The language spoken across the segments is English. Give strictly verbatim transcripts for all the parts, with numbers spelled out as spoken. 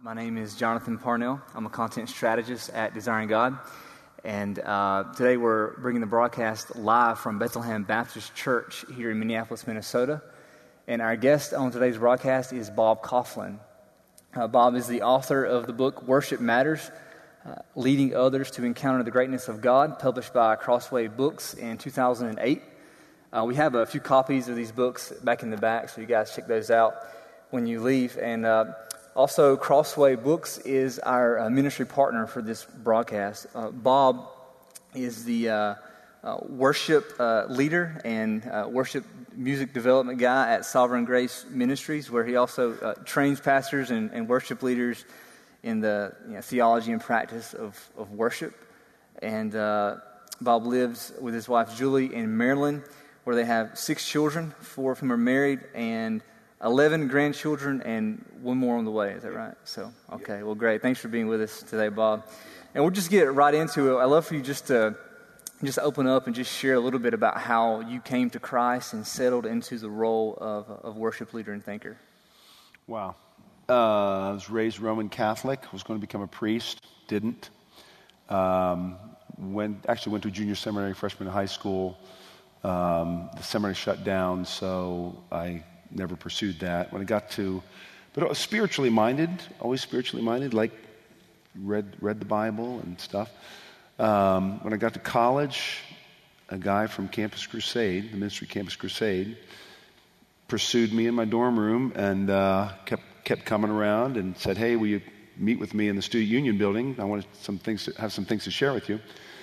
My name is Jonathan Parnell. I'm a content strategist at Desiring God. And uh, today we're bringing the broadcast live from Bethlehem Baptist Church here in Minneapolis, Minnesota. And our guest on today's broadcast is Bob Kauflin. Uh, Bob is the author of the book Worship Matters, uh, Leading Others to Encounter the Greatness of God, published by Crossway Books in two thousand eight. Uh, we have a few copies of these books back in the back, so you guys check those out when you leave. And uh, also, Crossway Books is our uh, ministry partner for this broadcast. Uh, Bob is the uh, uh, worship uh, leader and uh, worship music development guy at Sovereign Grace Ministries, where he also uh, trains pastors and, and worship leaders in the you know, theology and practice of, of worship. And uh, Bob lives with his wife Julie in Maryland, where they have six children, four of whom are married, and eleven grandchildren, and one more on the way. Is that right? So, okay, well, great. Thanks for being with us today, Bob. And we'll just get right into it. I'd love for you just to just open up and just share a little bit about how you came to Christ and settled into the role of, of worship leader and thinker. Wow. Uh, I was raised Roman Catholic. I was going to become a priest. Didn't. Um, went actually went to a junior seminary freshman in high school. Um, the seminary shut down, so I never pursued that. When I got to, but I was spiritually minded, always spiritually minded, like read read the Bible and stuff. Um, when I got to college, a guy from Campus Crusade, the ministry Campus Crusade, pursued me in my dorm room and uh, kept kept coming around and said, "Hey, will you meet with me in the Student Union building? I want some things to, have some things to share with you."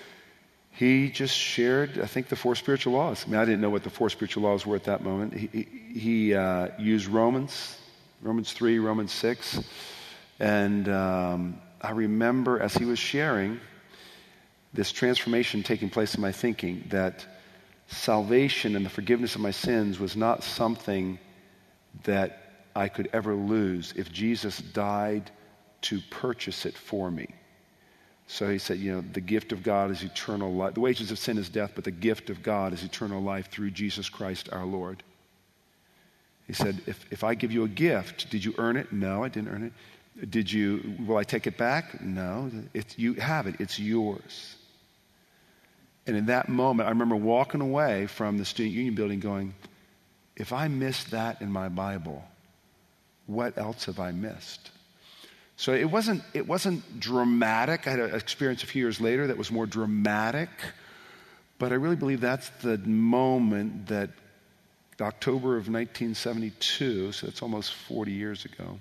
He just shared, I think, the four spiritual laws. I mean, I didn't know what the four spiritual laws were at that moment. He, he, he uh, used Romans, Romans three, Romans six. And um, I remember as he was sharing this transformation taking place in my thinking, that salvation and the forgiveness of my sins was not something that I could ever lose if Jesus died to purchase it for me. So he said, you know, the gift of God is eternal life. The wages of sin is death, but the gift of God is eternal life through Jesus Christ our Lord. He said, if, if I give you a gift, did you earn it? No, I didn't earn it. Did you, will I take it back? No, it's, you have it. It's yours. And in that moment, I remember walking away from the Student Union building going, if I missed that in my Bible, what else have I missed? So it wasn't it wasn't dramatic. I had an experience a few years later that was more dramatic, but I really believe that's the moment that October of nineteen seventy-two, so it's almost forty years ago,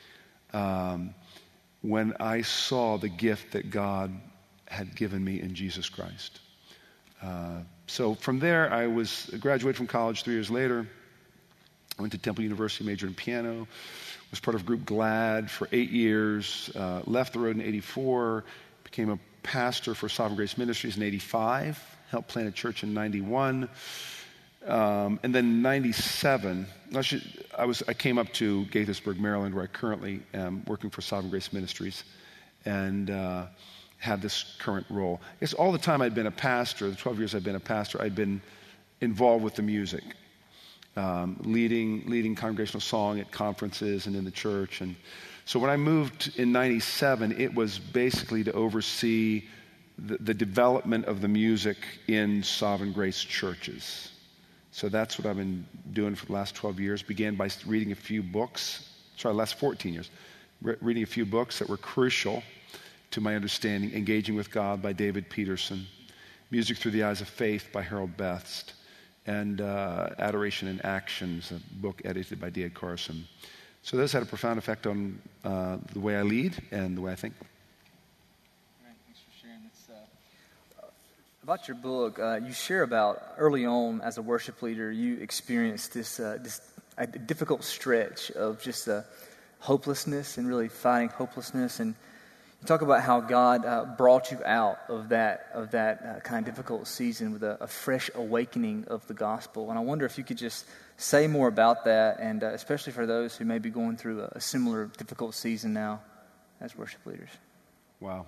um, when I saw the gift that God had given me in Jesus Christ. Uh, so from there, I was I graduated from college three years later. I went to Temple University, majored in piano. Was part of group GLAD for eight years, uh, left the road in eighty-four, became a pastor for Sovereign Grace Ministries in eighty-five, helped plant a church in ninety-one, um, and then in ninety-seven, I, should, I, was, I came up to Gaithersburg, Maryland, where I currently am working for Sovereign Grace Ministries, and uh, have this current role. I guess all the time I'd been a pastor, the twelve years I'd been a pastor, I'd been involved with the music. Um, leading leading congregational song at conferences and in the church. And so when I moved in ninety-seven, it was basically to oversee the, the development of the music in Sovereign Grace churches. So that's what I've been doing for the last twelve years. Began by reading a few books, sorry, last fourteen years, re- reading a few books that were crucial to my understanding. Engaging with God by David Peterson, Music Through the Eyes of Faith by Harold Best, and uh, Adoration in Actions, a book edited by D A Carson. So those had a profound effect on uh, the way I lead and the way I think. Right, thanks for sharing this. Uh, about your book, uh, you share about early on as a worship leader, you experienced this, uh, this a difficult stretch of just uh, hopelessness and really fighting hopelessness. And you talk about how God uh, brought you out of that of that uh, kind of difficult season with a, a fresh awakening of the gospel. And I wonder if you could just say more about that, and uh, especially for those who may be going through a, a similar difficult season now as worship leaders. Wow.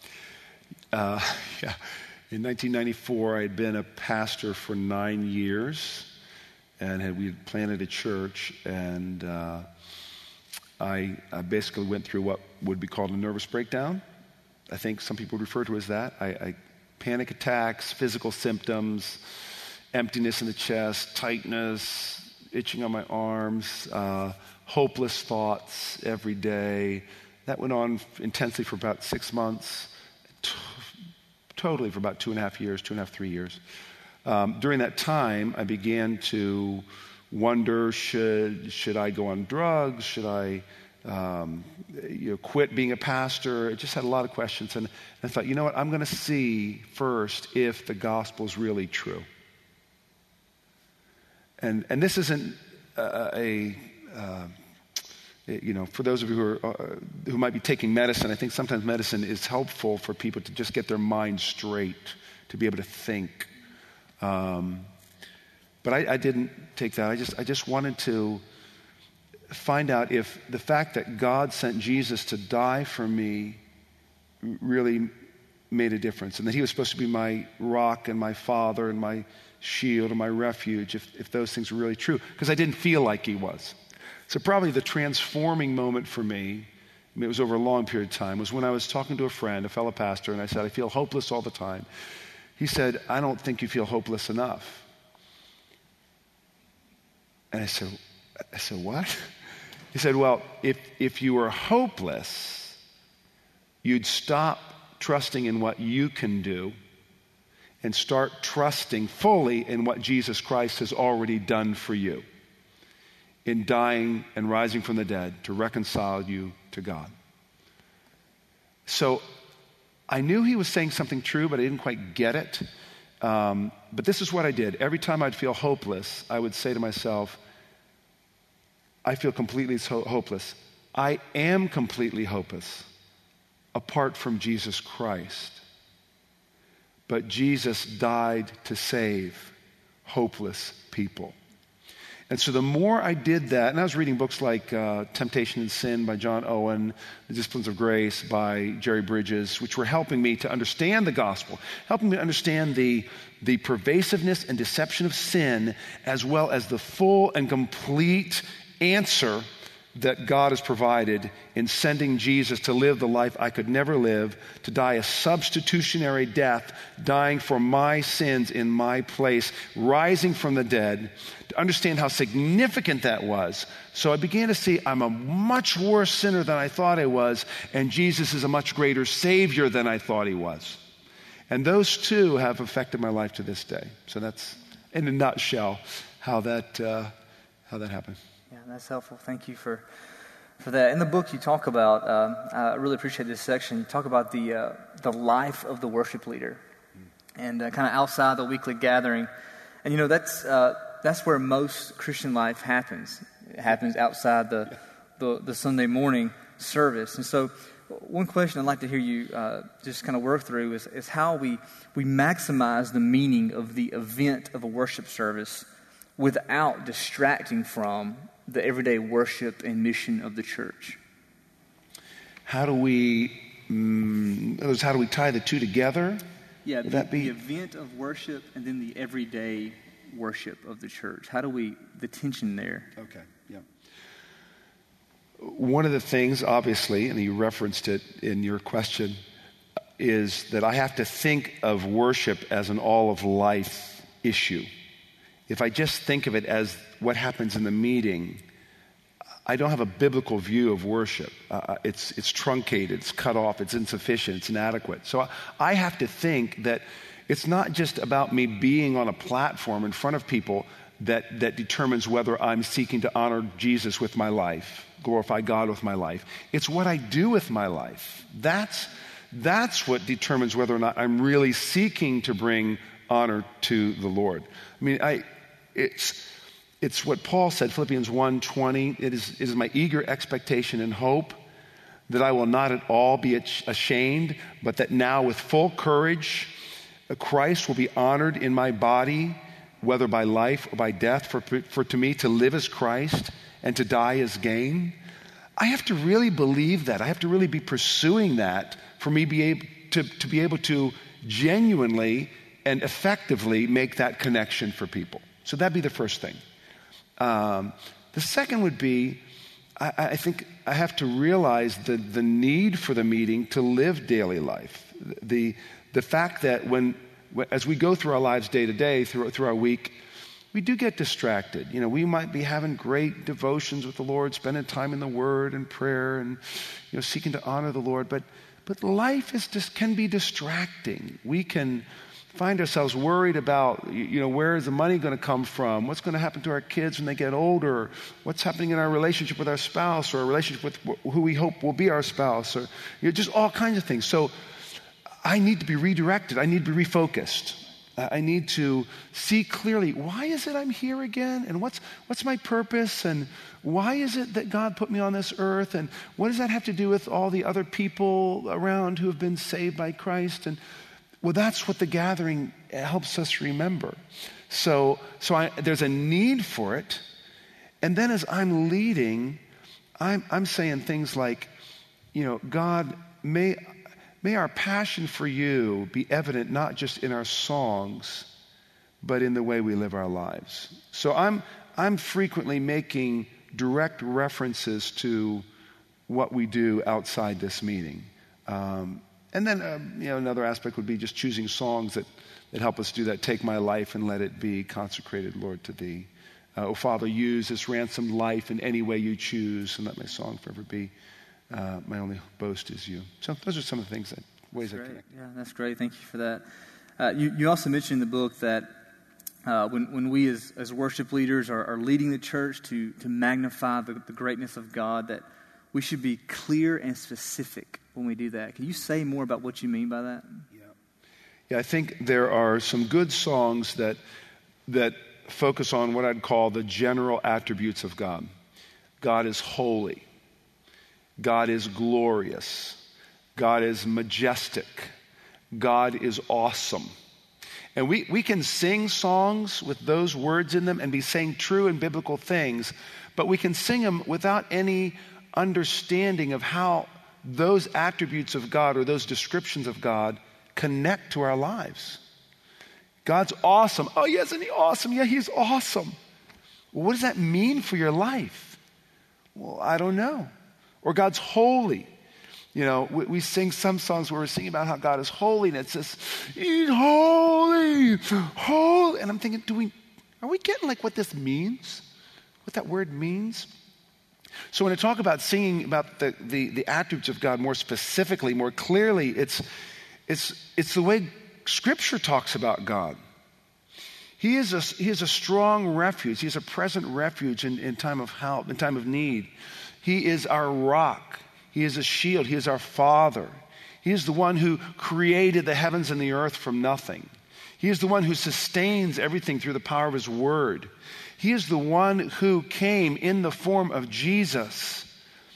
Uh, yeah. In nineteen ninety-four, I had been a pastor for nine years, and had, we had planted a church, and uh, I, I basically went through what would be called a nervous breakdown. I think some people refer to it as that. I, I panic attacks, physical symptoms, emptiness in the chest, tightness, itching on my arms, uh, hopeless thoughts every day. That went on intensely for about six months, t- totally for about two and a half years, two and a half, three years. Um, during that time, I began to wonder, should should I go on drugs? Should I um, you know, quit being a pastor? I just had a lot of questions. And I thought, you know what, I'm going to see first if the gospel is really true. And and this isn't uh, a, uh, you know, for those of you who are uh, who might be taking medicine, I think sometimes medicine is helpful for people to just get their mind straight, to be able to think. Um, but I, I didn't take that. I just I just wanted to find out if the fact that God sent Jesus to die for me really made a difference, and that he was supposed to be my rock and my father and my shield and my refuge, if, if those things were really true, because I didn't feel like he was. So probably the transforming moment for me, I mean, it was over a long period of time, was when I was talking to a friend, a fellow pastor, and I said, I feel hopeless all the time. He said, I don't think you feel hopeless enough. And I said, I said, what? He said, well, if if you were hopeless, you'd stop trusting in what you can do and start trusting fully in what Jesus Christ has already done for you in dying and rising from the dead to reconcile you to God. So I knew he was saying something true, but I didn't quite get it. Um, but this is what I did. Every time I'd feel hopeless, I would say to myself, I feel completely ho- hopeless. I am completely hopeless apart from Jesus Christ. But Jesus died to save hopeless people. And so the more I did that, and I was reading books like uh, Temptation and Sin by John Owen, The Disciplines of Grace by Jerry Bridges, which were helping me to understand the gospel, helping me to understand the, the pervasiveness and deception of sin, as well as the full and complete answer that God has provided in sending Jesus to live the life I could never live, to die a substitutionary death, dying for my sins in my place, rising from the dead, to understand how significant that was. So I began to see I'm a much worse sinner than I thought I was, and Jesus is a much greater Savior than I thought he was. And those two have affected my life to this day. So that's, in a nutshell, how that uh, how that happened. Yeah, that's helpful. Thank you for for that. In the book, you talk about, um, I really appreciate this section, you talk about the uh, the life of the worship leader and uh, kind of outside the weekly gathering. And, you know, that's uh, that's where most Christian life happens. It happens outside the, yeah. the, the Sunday morning service. And so one question I'd like to hear you uh, just kind of work through is, is how we, we maximize the meaning of the event of a worship service without distracting from the everyday worship and mission of the church. How do we, um, how do we tie the two together? Yeah, Would the, that be? the event of worship and then the everyday worship of the church. How do we, the tension there? Okay, yeah. One of the things, obviously, and you referenced it in your question, is that I have to think of worship as an all-of-life issue. If I just think of it as what happens in the meeting, I don't have a biblical view of worship. Uh, it's it's truncated, it's cut off, it's insufficient, it's inadequate. So I have to think that it's not just about me being on a platform in front of people that, that determines whether I'm seeking to honor Jesus with my life, glorify God with my life. It's what I do with my life. That's, that's what determines whether or not I'm really seeking to bring honor to the Lord. I mean, I... It's it's what Paul said, Philippians one twenty. It is, it is my eager expectation and hope that I will not at all be ashamed, but that now with full courage, Christ will be honored in my body, whether by life or by death. For, for to me to live as Christ and to die as gain. I have to really believe that. I have to really be pursuing that for me be able to, to be able to genuinely and effectively make that connection for people. So that'd be the first thing. Um, the second would be, I, I think I have to realize the, the need for the meeting to live daily life. The, the fact that when, as we go through our lives day to day, through, through our week, we do get distracted. You know, we might be having great devotions with the Lord, spending time in the Word and prayer and, you know, seeking to honor the Lord. But, but life is just, can be distracting. We can find ourselves worried about, you know, where is the money going to come from? What's going to happen to our kids when they get older? What's happening in our relationship with our spouse or our relationship with who we hope will be our spouse? Or, you know, just all kinds of things. So I need to be redirected. I need to be refocused. I need to see clearly, why is it I'm here again? And what's what's my purpose? And why is it that God put me on this earth? And what does that have to do with all the other people around who have been saved by Christ? And well, that's what the gathering helps us remember. So, so I, there's a need for it. And then as I'm leading, I'm, I'm saying things like, you know, God, may... May our passion for you be evident not just in our songs, but in the way we live our lives. So I'm I'm frequently making direct references to what we do outside this meeting. Um, and then uh, you know, another aspect would be just choosing songs that, that help us do that. Take my life and let it be consecrated, Lord, to thee. Uh, oh, Father, use this ransomed life in any way you choose, and let my song forever be. Uh, my only boast is you. So those are some of the things that ways that's I great. connect. Yeah, that's great. Thank you for that. Uh, you, you also mentioned in the book that uh, when when we as, as worship leaders are, are leading the church to to magnify the, the greatness of God, that we should be clear and specific when we do that. Can you say more about what you mean by that? Yeah, yeah. I think there are some good songs that that focus on what I'd call the general attributes of God. God is holy. God is glorious. God is majestic. God is awesome. And we, we can sing songs with those words in them and be saying true and biblical things, but we can sing them without any understanding of how those attributes of God or those descriptions of God connect to our lives. God's awesome. Oh, yeah, isn't he awesome? Yeah, he's awesome. Well, what does that mean for your life? Well, I don't know. Or God's holy. You know, we, we sing some songs where we're singing about how God is holy, and it says, he's holy, holy. And I'm thinking, do we, are we getting like what this means? What that word means? So when I talk about singing about the, the, the attributes of God more specifically, more clearly, it's, it's, it's the way Scripture talks about God. He is a, he is a strong refuge. He is a present refuge in, in time of help, in time of need. He is our rock. He is a shield. He is our Father. He is the one who created the heavens and the earth from nothing. He is the one who sustains everything through the power of his word. He is the one who came in the form of Jesus,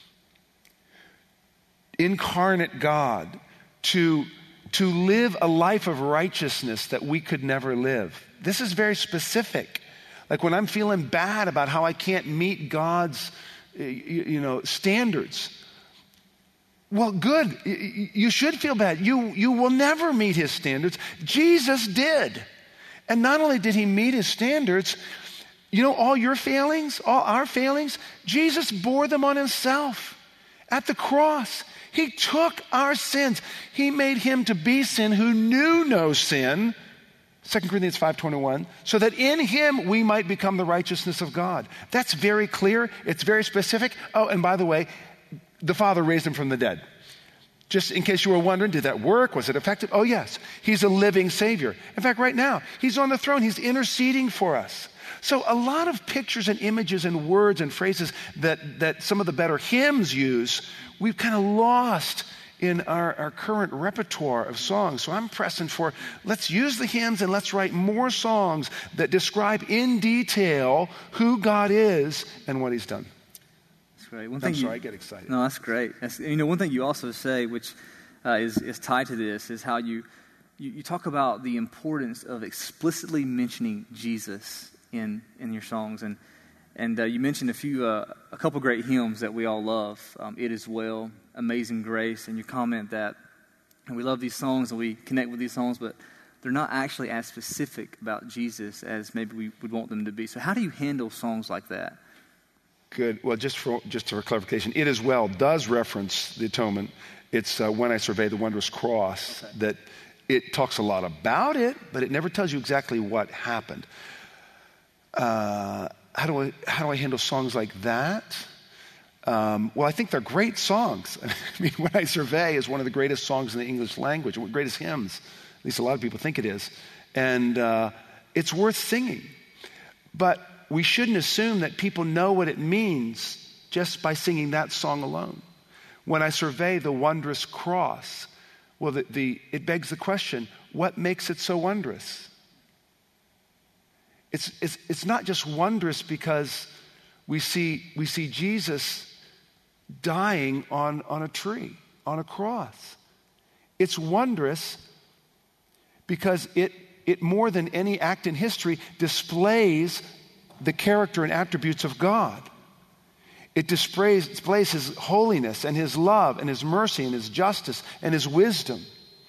incarnate God, to, to live a life of righteousness that we could never live. This is very specific. Like when I'm feeling bad about how I can't meet God's you know, standards. Well, good. You should feel bad. You, you will never meet his standards. Jesus did. And not only did he meet his standards, you know, all your failings, all our failings, Jesus bore them on himself at the cross. He took our sins. He made him to be sin who knew no sin, Second Corinthians five twenty-one, so that in him we might become the righteousness of God. That's very clear. It's very specific. Oh, and by the way, the Father raised him from the dead. Just in case you were wondering, did that work? Was it effective? Oh, yes. He's a living Savior. In fact, right now, he's on the throne. He's interceding for us. So a lot of pictures and images and words and phrases that, that some of the better hymns use, we've kind of lost in our, our current repertoire of songs. So I'm pressing for, let's use the hymns and let's write more songs that describe in detail who God is and what he's done. That's great. One I'm thing sorry, you, I get excited. No, that's great. That's, you know, one thing you also say, which uh, is, is tied to this, is how you, you, you talk about the importance of explicitly mentioning Jesus in, in your songs. And And uh, you mentioned a few, uh, a couple great hymns that we all love. Um, It Is Well, Amazing Grace, and you comment that and we love these songs and we connect with these songs, but they're not actually as specific about Jesus as maybe we would want them to be. So how do you handle songs like that? Good. Well, just for just for clarification, it as well does reference the atonement. It's uh, when I survey the wondrous cross okay. that it talks a lot about it, but it never tells you exactly what happened. Uh, how do I how do I handle songs like that? Um, well, I think they're great songs. I mean, When I Survey is one of the greatest songs in the English language, one of the greatest hymns. At least a lot of people think it is, and uh, it's worth singing. But we shouldn't assume that people know what it means just by singing that song alone. When I survey the wondrous cross, well, the, the, it begs the question, what makes it so wondrous? It's, it's, it's not just wondrous because we see, we see Jesus dying on, on a tree, on a cross. It's wondrous because it, it more than any act in history displays the character and attributes of God. It displays, displays his holiness and his love and his mercy and his justice and his wisdom.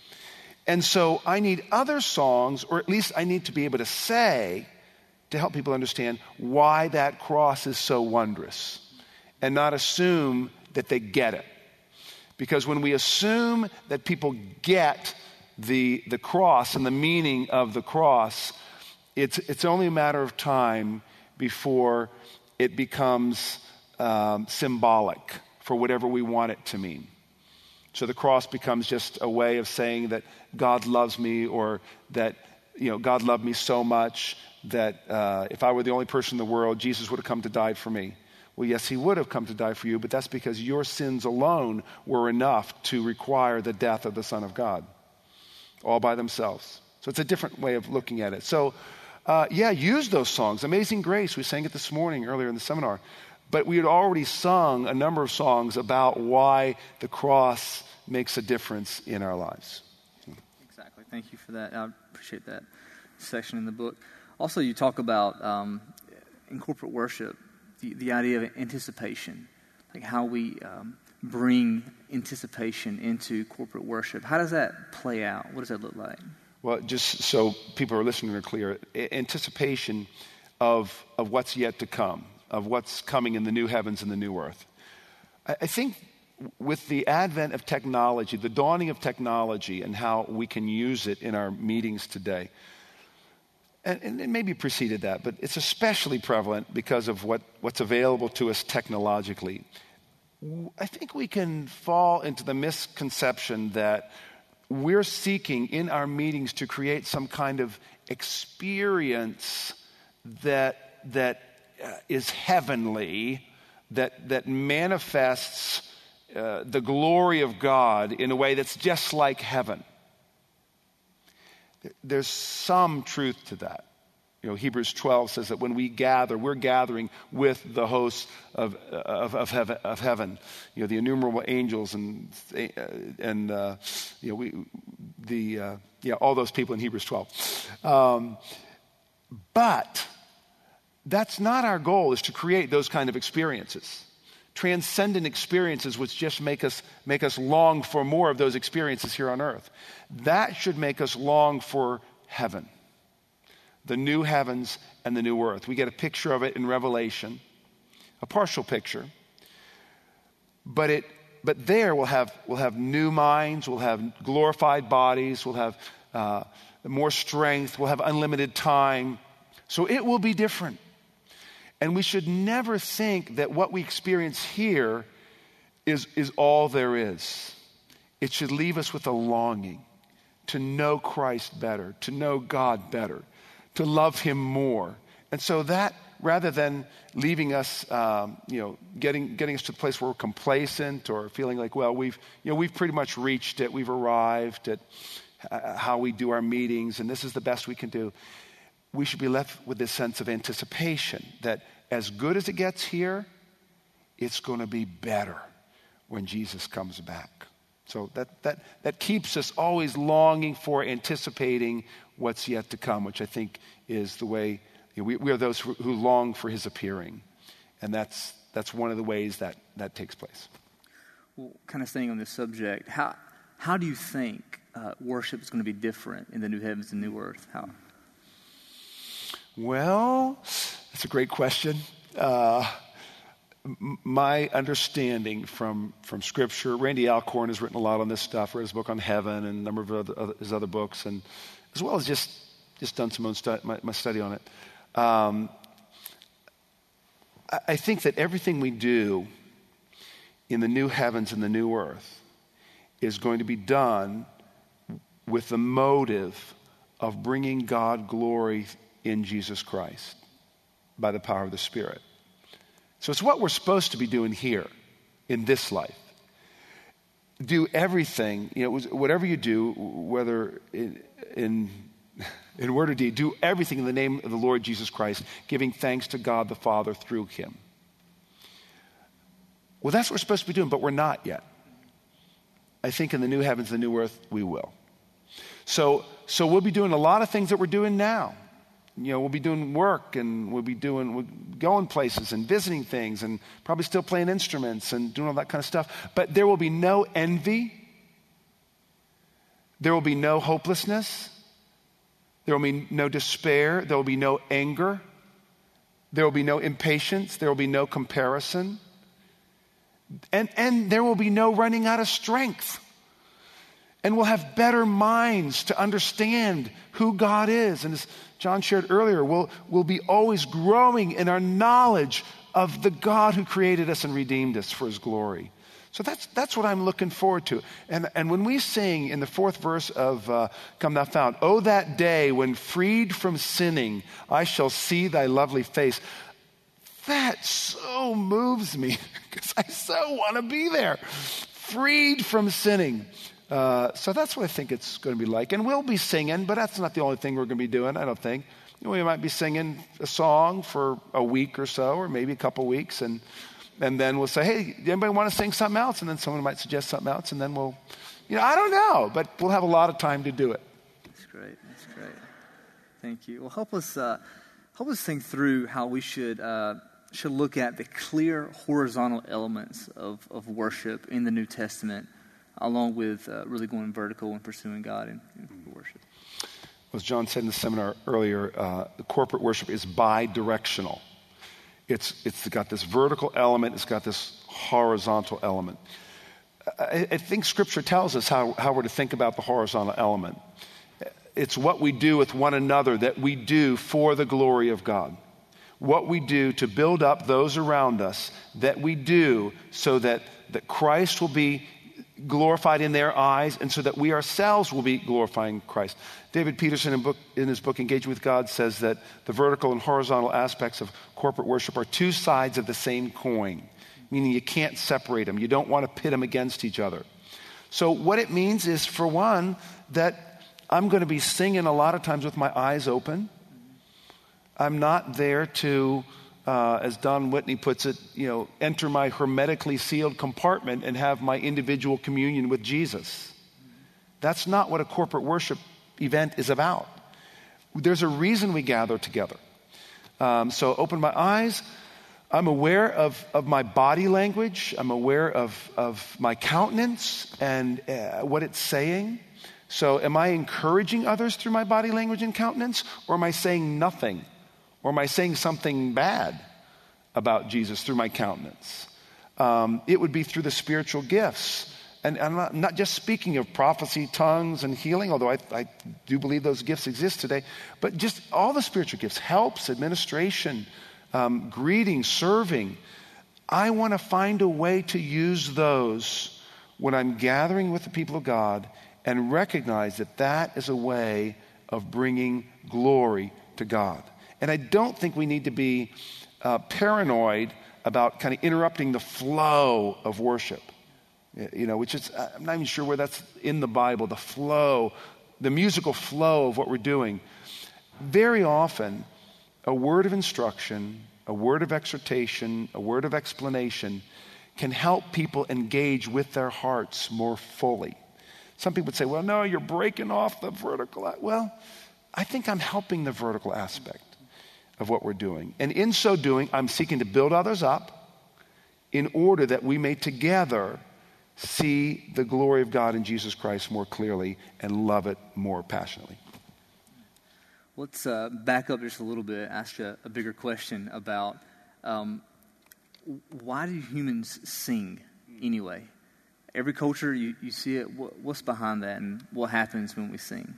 And so I need other songs, or at least I need to be able to say, to help people understand why that cross is so wondrous, and not assume that they get it. Because when we assume that people get the, the cross and the meaning of the cross, it's, it's only a matter of time before it becomes um, symbolic for whatever we want it to mean. So the cross becomes just a way of saying that God loves me, or that, you know, God loved me so much that uh, if I were the only person in the world, Jesus would have come to die for me. Well, yes, he would have come to die for you, but that's because your sins alone were enough to require the death of the Son of God, all by themselves. So it's a different way of looking at it. So Uh, yeah, use those songs. Amazing Grace, we sang it this morning earlier in the seminar. But we had already sung a number of songs about why the cross makes a difference in our lives. Exactly. Thank you for that. I appreciate that section in the book. Also, you talk about, um, in corporate worship, the, the idea of anticipation, like how we um, bring anticipation into corporate worship. How does that play out? What does that look like? Well, just so people are listening are clear, anticipation of of what's yet to come, of what's coming in the new heavens and the new earth. I, I think with the advent of technology, the dawning of technology and how we can use it in our meetings today, and, and it maybe preceded that, but it's especially prevalent because of what, what's available to us technologically. I think we can fall into the misconception that we're seeking in our meetings to create some kind of experience that that uh, is heavenly, that that manifests uh, the glory of God in a way that's just like heaven. There's some truth to that. You know, Hebrews twelve says that when we gather, we're gathering with the hosts of of, of, heaven, of heaven. You know, the innumerable angels and and uh, you know we the uh, yeah all those people in Hebrews twelve. Um, but that's not our goal. Is to create those kind of experiences, transcendent experiences, which just make us make us long for more of those experiences here on earth. That should make us long for heaven. The new heavens and the new earth. We get a picture of it in Revelation, a partial picture. But it, but there we'll have we'll have new minds, we'll have glorified bodies, we'll have uh, more strength, we'll have unlimited time. So it will be different. And we should never think that what we experience here is is all there is. It should leave us with a longing to know Christ better, to know God better, to love him more. And so that, rather than leaving us, um, you know, getting getting us to the place where we're complacent or feeling like, well, we've, you know, we've pretty much reached it, we've arrived at uh, how we do our meetings, and this is the best we can do. We should be left with this sense of anticipation that as good as it gets here, it's going to be better when Jesus comes back. So that that that keeps us always longing for, anticipating what's yet to come, which I think is the way, you know, we, we are those who, who long for his appearing. And that's that's one of the ways that, that takes place. Well, kind of staying on this subject, how how do you think uh, worship is going to be different in the new heavens and new earth? How? Well, that's a great question. Uh, m- my understanding from, from Scripture, Randy Alcorn has written a lot on this stuff, wrote his book on heaven and a number of other, other, his other books, and as well as just, just done some own stu- my, my study on it. Um, I, I think that everything we do in the new heavens and the new earth is going to be done with the motive of bringing God glory in Jesus Christ by the power of the Spirit. So it's what we're supposed to be doing here in this life. Do everything, you know, whatever you do, whether in, in, in word or deed, do everything in the name of the Lord Jesus Christ, giving thanks to God the Father through him. Well, that's what we're supposed to be doing, but we're not yet. I think in the new heavens, the new earth, we will. So, so we'll be doing a lot of things that we're doing now. You know, we'll be doing work, and we'll be doing, we'll going places and visiting things, and probably still playing instruments and doing all that kind of stuff. But there will be no envy. There will be no hopelessness. There will be no despair. There will be no anger. There will be no impatience. There will be no comparison. And, and there will be no running out of strength. And we'll have better minds to understand who God is. And as John shared earlier, we'll, we'll be always growing in our knowledge of the God who created us and redeemed us for his glory. So that's that's what I'm looking forward to. And, and when we sing in the fourth verse of uh, Come Thou Fount, "Oh, that day when freed from sinning, I shall see thy lovely face," that so moves me because I so want to be there, freed from sinning. Uh, so that's what I think it's going to be like. And we'll be singing, but that's not the only thing we're going to be doing, I don't think. We might be singing a song for a week or so, or maybe a couple weeks, and and then we'll say, "Hey, anybody want to sing something else?" And then someone might suggest something else, and then we'll, you know, I don't know, but we'll have a lot of time to do it. That's great. That's great. Thank you. Well, help us uh, help us think through how we should uh, should look at the clear horizontal elements of, of worship in the New Testament, along with uh, really going vertical and pursuing God in, in worship. As John said in the seminar earlier, uh, the corporate worship is bi-directional. It's it's got this vertical element, it's got this horizontal element. I, I think Scripture tells us how, how we're to think about the horizontal element. It's what we do with one another that we do for the glory of God. What we do to build up those around us that we do so that, that Christ will be glorified in their eyes, and so that we ourselves will be glorifying Christ. David Peterson in, book, in his book, Engaging with God, says that the vertical and horizontal aspects of corporate worship are two sides of the same coin, meaning you can't separate them. You don't want to pit them against each other. So what it means is, for one, that I'm going to be singing a lot of times with my eyes open. I'm not there to Uh, as Don Whitney puts it, you know, enter my hermetically sealed compartment and have my individual communion with Jesus. That's not what a corporate worship event is about. There's a reason we gather together. Um, so open my eyes. I'm aware of, of my body language. I'm aware of, of my countenance and uh, what it's saying. So am I encouraging others through my body language and countenance, or am I saying nothing? Or am I saying something bad about Jesus through my countenance? Um, it would be through the spiritual gifts. And I'm not, not just speaking of prophecy, tongues, and healing, although I, I do believe those gifts exist today, but just all the spiritual gifts, helps, administration, um, greeting, serving. I want to find a way to use those when I'm gathering with the people of God, and recognize that that is a way of bringing glory to God. And I don't think we need to be uh, paranoid about kind of interrupting the flow of worship. You know, which is, I'm not even sure where that's in the Bible, the flow, the musical flow of what we're doing. Very often, a word of instruction, a word of exhortation, a word of explanation can help people engage with their hearts more fully. Some people would say, well, no, you're breaking off the vertical. Well, I think I'm helping the vertical aspect of what we're doing. And in so doing, I'm seeking to build others up in order that we may together see the glory of God in Jesus Christ more clearly and love it more passionately. Let's uh, back up just a little bit, ask you a, a bigger question about um, why do humans sing anyway? Every culture, you, you see it. What, what's behind that, and what happens when we sing?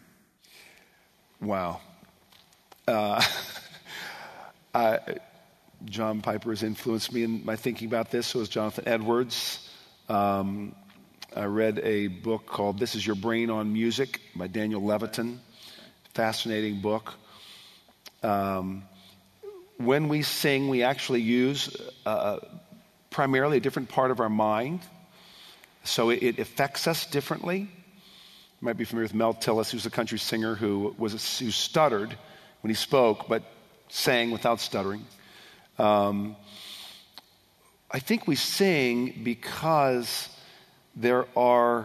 Wow. Uh, I, John Piper has influenced me in my thinking about this. So has Jonathan Edwards. Um, I read a book called This Is Your Brain on Music by Daniel Levitin. Fascinating book. Um, when we sing, we actually use uh, primarily a different part of our mind. So it, it affects us differently. You might be familiar with Mel Tillis, who's a country singer who was a, who stuttered when he spoke, but sang without stuttering. Um, I think we sing because there are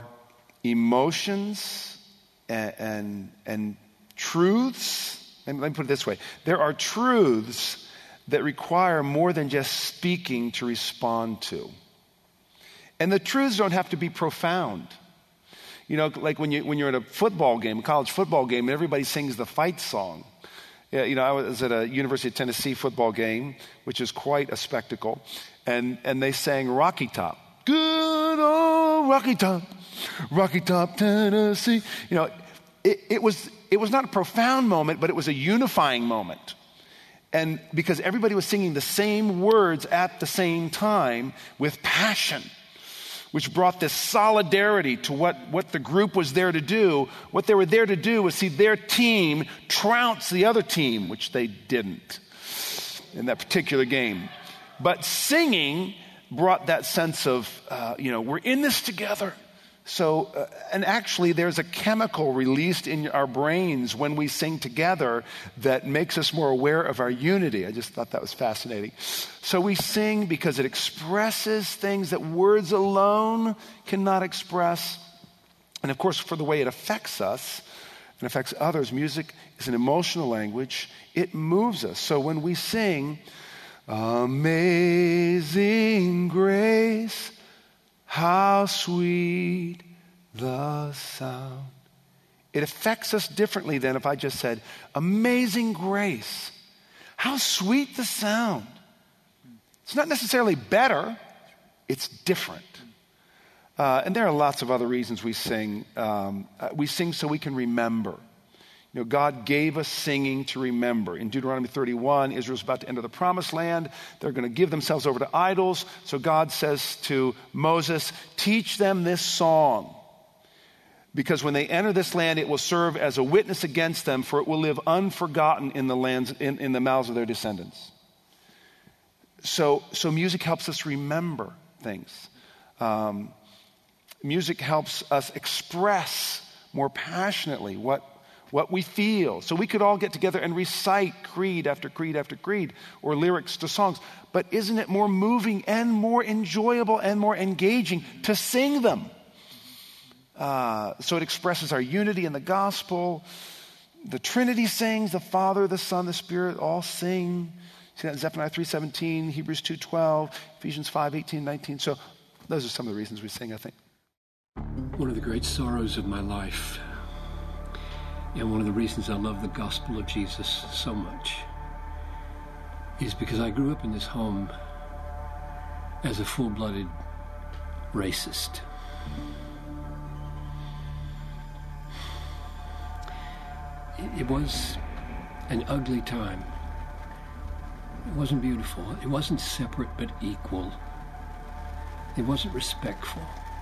emotions and, and, and truths. And let me put it this way. There are truths that require more than just speaking to respond to. And the truths don't have to be profound. You know, like when, you, when you're at a football game, a college football game, and everybody sings the fight song. Yeah, you know, I was at a University of Tennessee football game, which is quite a spectacle. And, and they sang Rocky Top. Good old Rocky Top, Rocky Top, Tennessee. You know, it, it was it was not a profound moment, but it was a unifying moment. And because everybody was singing the same words at the same time with passion, which brought this solidarity to what, what the group was there to do. What they were there to do was see their team trounce the other team, which they didn't in that particular game. But singing brought that sense of, uh, you know, we're in this together. So, uh, and actually there's a chemical released in our brains when we sing together that makes us more aware of our unity. I just thought that was fascinating. So we sing because it expresses things that words alone cannot express. And of course, for the way it affects us and affects others, music is an emotional language. It moves us. So when we sing, Amazing Grace, how sweet the sound. It affects us differently than if I just said, Amazing Grace, how sweet the sound. It's not necessarily better, it's different. Uh, and there are lots of other reasons we sing. Um, uh, we sing so we can remember. You know, God gave us singing to remember. In Deuteronomy thirty-one, Israel's about to enter the promised land. They're going to give themselves over to idols. So God says to Moses, teach them this song. Because when they enter this land, it will serve as a witness against them, for it will live unforgotten in the lands, in, in the mouths of their descendants. So, so music helps us remember things. Um, music helps us express more passionately what what we feel. So we could all get together and recite creed after creed after creed or lyrics to songs. But isn't it more moving and more enjoyable and more engaging to sing them? Uh, so it expresses our unity in the gospel. The Trinity sings, the Father, the Son, the Spirit all sing. See that in Zephaniah three seventeen, Hebrews two twelve, Ephesians five eighteen, nineteen. So those are some of the reasons we sing, I think. One of the great sorrows of my life, and one of the reasons I love the gospel of Jesus so much, is because I grew up in this home as a full-blooded racist. It was an ugly time. It wasn't beautiful. It wasn't separate but equal. It wasn't respectful.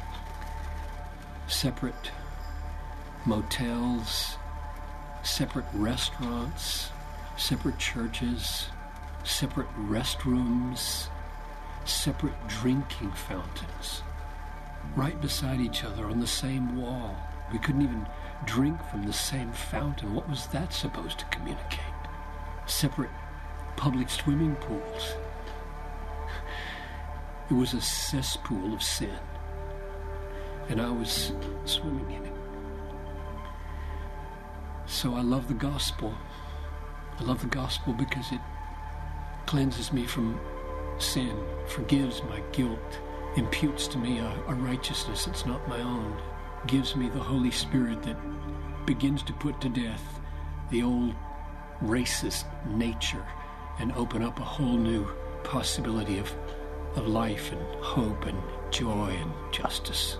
Separate motels, separate restaurants, separate churches, separate restrooms, separate drinking fountains, right beside each other on the same wall. We couldn't even drink from the same fountain. What was that supposed to communicate? Separate public swimming pools. It was a cesspool of sin, and I was swimming in it. So I love the gospel. I love the gospel because it cleanses me from sin, forgives my guilt, imputes to me a, a righteousness that's not my own, gives me the Holy Spirit that begins to put to death the old racist nature and open up a whole new possibility of of life and hope and joy and justice.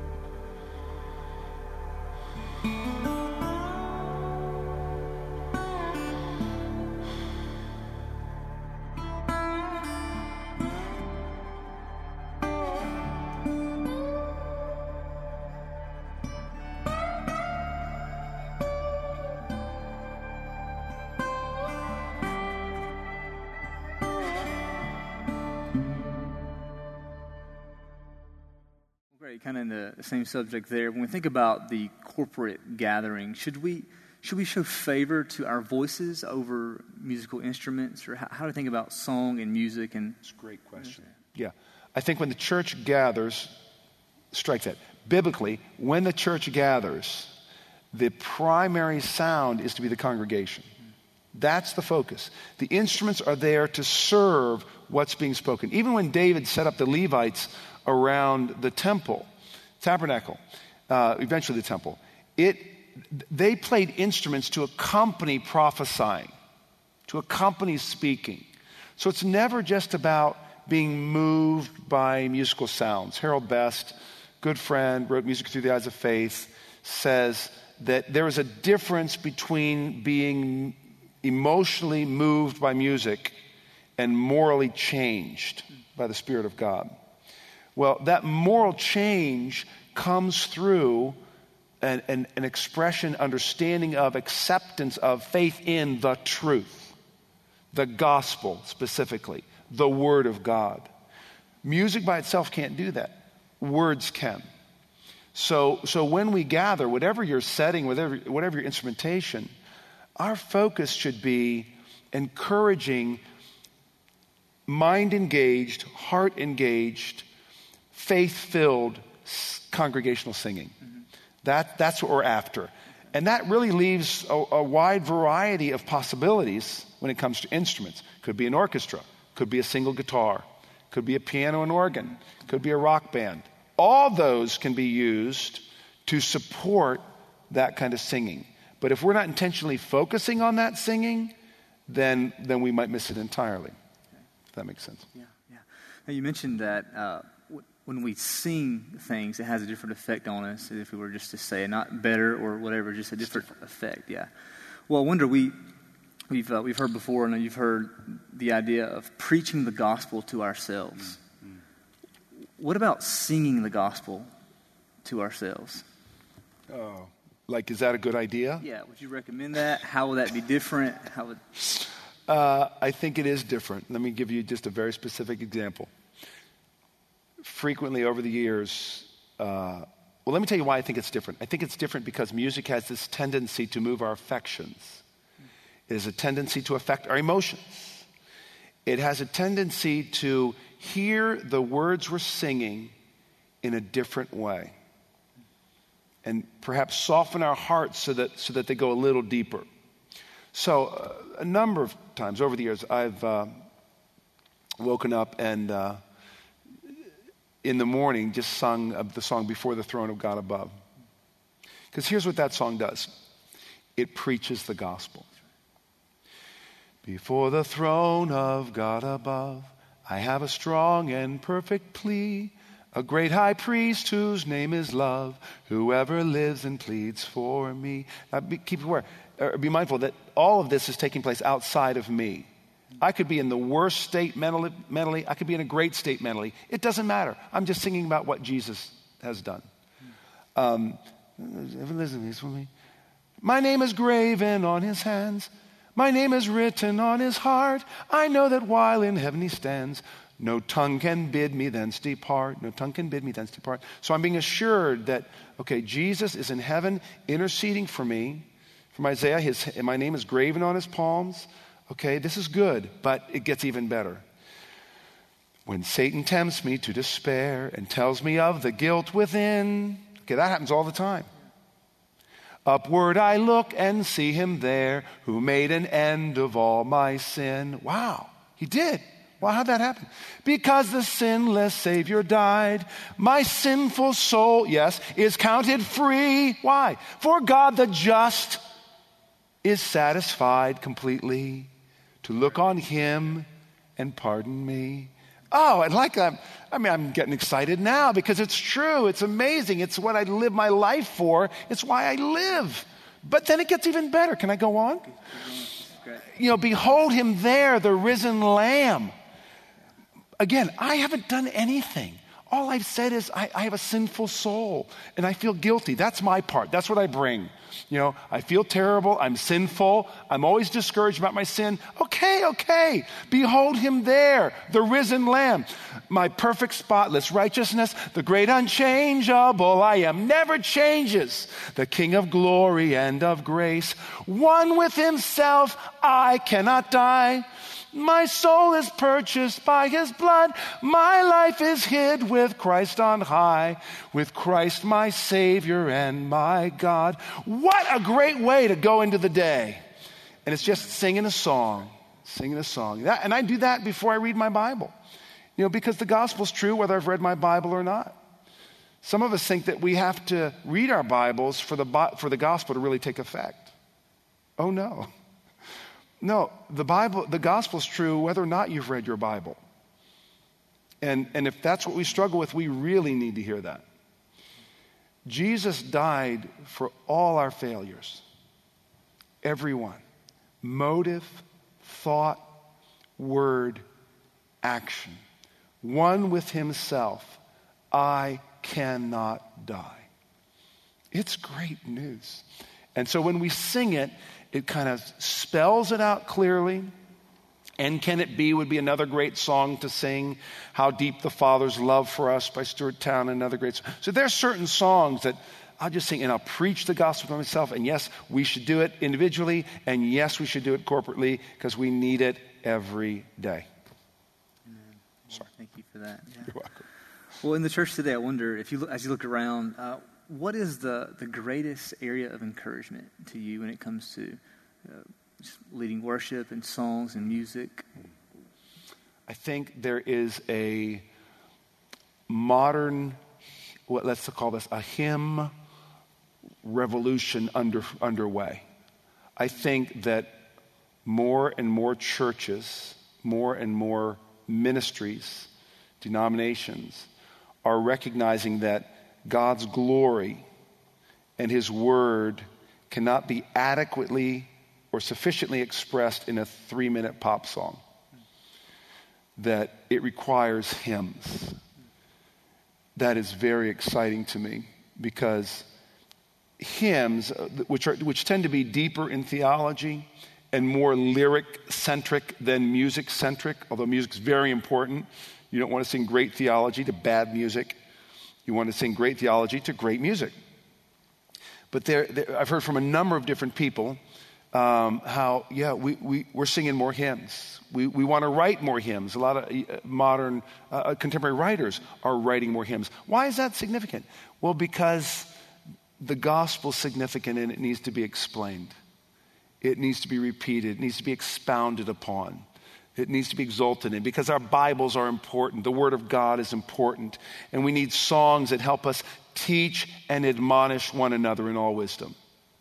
Kind of in the same subject there. When we think about the corporate gathering, should we should we show favor to our voices over musical instruments, or how, how do we think about song and music? And it's a great question. Yeah, I think when the church gathers, strike that biblically. When the church gathers, the primary sound is to be the congregation. That's the focus. The instruments are there to serve what's being spoken. Even when David set up the Levites around the temple, tabernacle, uh, eventually the temple, it they played instruments to accompany prophesying, to accompany speaking. So it's never just about being moved by musical sounds. Harold Best, good friend, wrote Music Through the Eyes of Faith, says that there is a difference between being emotionally moved by music and morally changed by the Spirit of God. Well, that moral change comes through an, an, an expression, understanding of, acceptance of, faith in the truth, the gospel specifically, the Word of God. Music by itself can't do that. Words can. So, so when we gather, whatever your setting, whatever, whatever your instrumentation, our focus should be encouraging mind-engaged, heart-engaged, faith-filled congregational singing. Mm-hmm. That, that's what we're after. And that really leaves a, a wide variety of possibilities when it comes to instruments. Could be an orchestra, could be a single guitar, could be a piano and organ, could be a rock band. All those can be used to support that kind of singing. But if we're not intentionally focusing on that singing, then then we might miss it entirely. If that makes sense. Yeah, yeah. Now you mentioned that uh, w- when we sing things, it has a different effect on us. If we were just to say, not better or whatever, just a different, different. effect. Yeah. Well, I wonder we we've uh, we've heard before, and you've heard the idea of preaching the gospel to ourselves. Mm-hmm. What about singing the gospel to ourselves? Oh. Like, is that a good idea? Yeah. Would you recommend that? How would that be different? How would... Uh, I think it is different. Let me give you just a very specific example. Frequently over the years, uh, well, let me tell you why I think it's different. I think it's different because music has this tendency to move our affections. It has a tendency to affect our emotions. It has a tendency to hear the words we're singing in a different way, and perhaps soften our hearts so that so that they go a little deeper. So uh, a number of times over the years, I've uh, woken up and uh, in the morning just sung uh, the song Before the Throne of God Above. Because here's what that song does. It preaches the gospel. Before the throne of God above, I have a strong and perfect plea. A great high priest whose name is love, whoever lives and pleads for me. Now be, keep aware, or be mindful that all of this is taking place outside of me. I could be in the worst state mentally, mentally. I could be in a great state mentally. It doesn't matter. I'm just singing about what Jesus has done. Um, listen to this for me. My name is graven on his hands. My name is written on his heart. I know that while in heaven he stands, no tongue can bid me thence depart. No tongue can bid me thence depart. So I'm being assured that, okay, Jesus is in heaven interceding for me. From Isaiah, his, my name is graven on his palms. Okay, this is good, but it gets even better. When Satan tempts me to despair and tells me of the guilt within. Okay, that happens all the time. Upward I look and see him there who made an end of all my sin. Wow, he did. Well, how'd that happen? Because the sinless Savior died, my sinful soul, yes, is counted free. Why? For God the just is satisfied completely to look on him and pardon me. Oh, and like I'm, I mean, I'm getting excited now because it's true. It's amazing. It's what I live my life for. It's why I live. But then it gets even better. Can I go on? You know, behold him there, the risen Lamb. Again, I haven't done anything. All I've said is I, I have a sinful soul and I feel guilty. That's my part. That's what I bring. You know, I feel terrible. I'm sinful. I'm always discouraged about my sin. Okay, okay. Behold him there, the risen Lamb. My perfect, spotless righteousness, the great unchangeable I am, never changes. The King of glory and of grace. One with himself, I cannot die. My soul is purchased by his blood. My life is hid with Christ on high, with Christ my Savior and my God. What a great way to go into the day. And it's just singing a song, singing a song. That, and I do that before I read my Bible, you know, because the gospel's true whether I've read my Bible or not. Some of us think that we have to read our Bibles for the, for the gospel to really take effect. Oh, no. No, the Bible, the gospel's true whether or not you've read your Bible. And, and if that's what we struggle with, we really need to hear that. Jesus died for all our failures. Everyone. Motive, thought, word, action. One with himself, I cannot die. It's great news. And so when we sing it, it kind of spells it out clearly. And Can It Be would be another great song to sing. How Deep the Father's Love for Us by Stuart Town, another great song. So there are certain songs that I'll just sing and I'll preach the gospel to myself. And yes, we should do it individually. And yes, we should do it corporately because we need it every day. Amen. Sorry. Thank you for that. Yeah. You're welcome. Well, in the church today, I wonder, if you look, as you look around, uh, what is the, the greatest area of encouragement to you when it comes to uh, just leading worship and songs and music? I think there is a modern, what let's call this, a hymn revolution under underway. I think that more and more churches, more and more ministries, denominations are recognizing that God's glory and his word cannot be adequately or sufficiently expressed in a three-minute pop song. That it requires hymns. That is very exciting to me because hymns, which are which tend to be deeper in theology and more lyric-centric than music-centric, although music's very important. You don't want to sing great theology to bad music. You want to sing great theology to great music. But there, there I've heard from a number of different people um, how, yeah, we, we, we're singing more hymns. We, we want to write more hymns. A lot of modern, uh, contemporary writers are writing more hymns. Why is that significant? Well, because the gospel's significant and it needs to be explained. It needs to be repeated. It needs to be expounded upon. It needs to be exulted in because our Bibles are important. The Word of God is important. And we need songs that help us teach and admonish one another in all wisdom.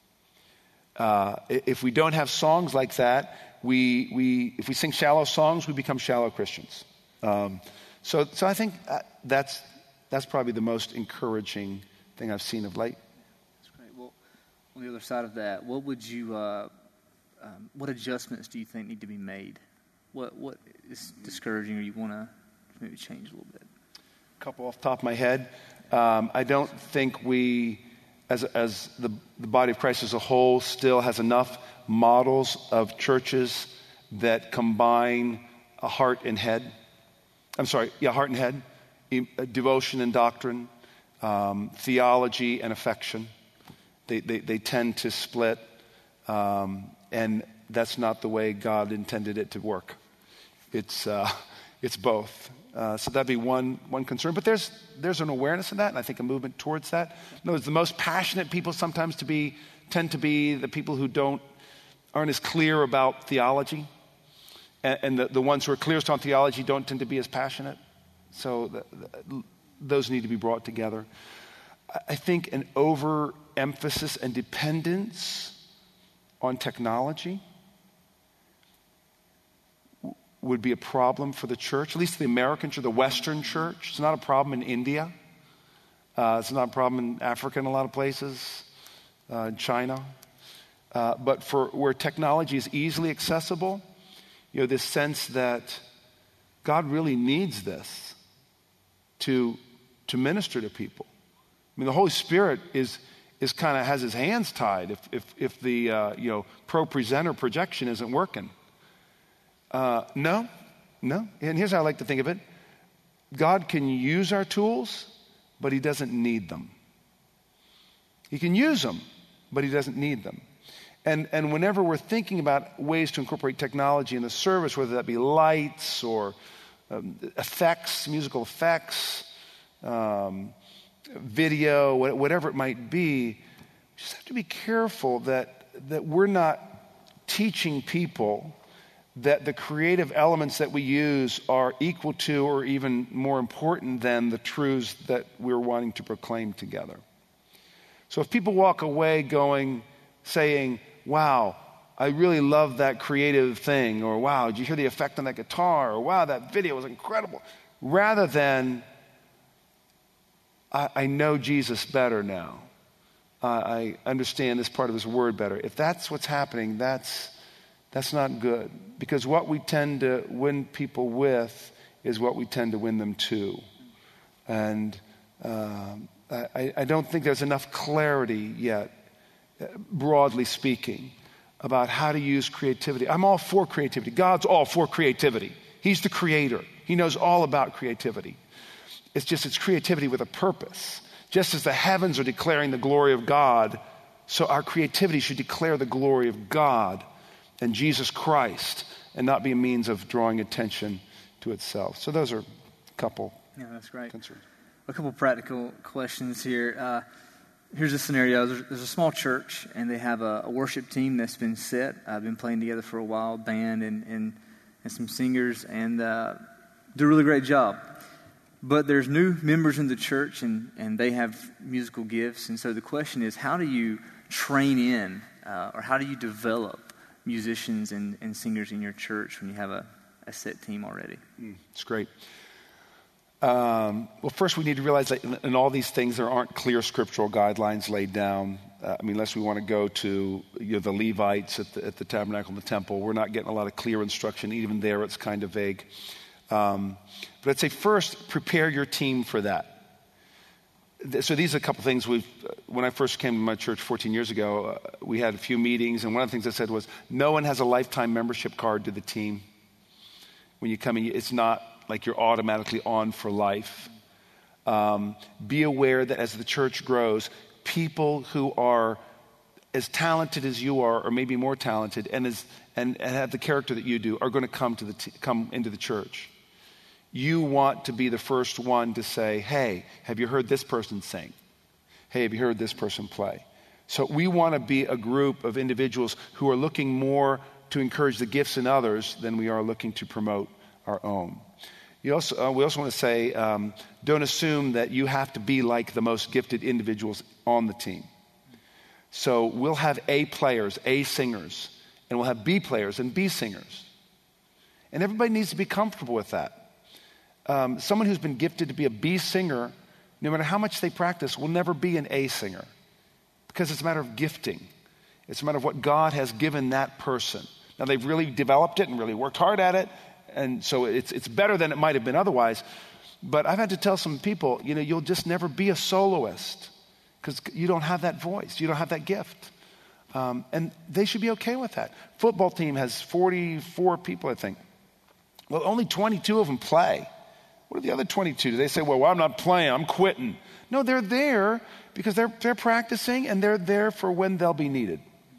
Uh, if we don't have songs like that, we, we if we sing shallow songs, we become shallow Christians. Um, so, so I think that's, that's probably the most encouraging thing I've seen of late. That's great. Well, on the other side of that, what would you, uh, um, what adjustments do you think need to be made? What what is discouraging or you want to maybe change a little bit? A couple off the top of my head. Um, I don't think we, as as the, the body of Christ as a whole, still has enough models of churches that combine a heart and head. I'm sorry, yeah, heart and head, e- devotion and doctrine, um, theology and affection. They, they, they tend to split, um, and that's not the way God intended it to work. It's uh, it's both. Uh, so that'd be one one concern. But there's there's an awareness of that, and I think a movement towards that. No, the most passionate people sometimes to be tend to be the people who don't aren't as clear about theology, and, and the, the ones who are clearest on theology don't tend to be as passionate. So the, the, those need to be brought together. I think an overemphasis and dependence on technology would be a problem for the church, at least the American church, the Western church. It's not a problem in India. Uh, it's not a problem in Africa in a lot of places, uh, in China. Uh, but for where technology is easily accessible, you know, this sense that God really needs this to, to minister to people. I mean, the Holy Spirit is is kind of has his hands tied if if, if the uh, you know pro-presenter projection isn't working. Uh, no, no. And here's how I like to think of it. God can use our tools, but he doesn't need them. He can use them, but he doesn't need them. And and whenever we're thinking about ways to incorporate technology in the service, whether that be lights or um, effects, musical effects, um, video, whatever it might be, we just have to be careful that that we're not teaching people that the creative elements that we use are equal to or even more important than the truths that we're wanting to proclaim together. So if people walk away going, saying, wow, I really love that creative thing, or wow, did you hear the effect on that guitar, or wow, that video was incredible, rather than, I, I know Jesus better now. Uh, I understand this part of his word better. If that's what's happening, that's that's not good. Because what we tend to win people with is what we tend to win them to. And um, I, I don't think there's enough clarity yet, broadly speaking, about how to use creativity. I'm all for creativity. God's all for creativity. He's the creator. He knows all about creativity. It's just it's creativity with a purpose. Just as the heavens are declaring the glory of God, so our creativity should declare the glory of God and Jesus Christ, and not be a means of drawing attention to itself. So those are a couple yeah, that's great. concerns. A couple practical questions here. Uh, here's a scenario. There's, there's a small church, and they have a, a worship team that's been set. I've been playing together for a while, band and, and, and some singers, and uh, do a really great job. But there's new members in the church, and, and they have musical gifts. And so the question is, how do you train in, uh, or how do you develop musicians and, and singers in your church when you have a, a set team already? Mm, it's great. Um, well, first we need to realize that in, in all these things there aren't clear scriptural guidelines laid down. Uh, I mean, unless we want to go to you know, the Levites at the, at the tabernacle and the temple, we're not getting a lot of clear instruction. Even there, it's kind of vague. Um, but I'd say first, prepare your team for that. So these are a couple things we've, when I first came to my church fourteen years ago, uh, we had a few meetings, and one of the things I said was, no one has a lifetime membership card to the team. When you come in, it's not like you're automatically on for life. Um, be aware that as the church grows, people who are as talented as you are, or maybe more talented, and as and, and have the character that you do, are going to come to the t- come into the church. You want to be the first one to say, hey, have you heard this person sing? Hey, have you heard this person play? So we want to be a group of individuals who are looking more to encourage the gifts in others than we are looking to promote our own. You also, uh, we also want to say, um, don't assume that you have to be like the most gifted individuals on the team. So we'll have A players, A singers, and we'll have B players and B singers. And everybody needs to be comfortable with that. Um, someone who's been gifted to be a B singer, no matter how much they practice, will never be an A singer, because it's a matter of gifting. It's a matter of what God has given that person. Now, they've really developed it and really worked hard at it, and so it's it's better than it might have been otherwise. But I've had to tell some people, you know, you'll just never be a soloist because you don't have that voice. You don't have that gift. Um, and they should be okay with that. Football team has forty-four people, I think. Well, only twenty-two of them play. What are the other twenty-two? Do they say, well, well, I'm not playing, I'm quitting? No, they're there because they're they're practicing, and they're there for when they'll be needed.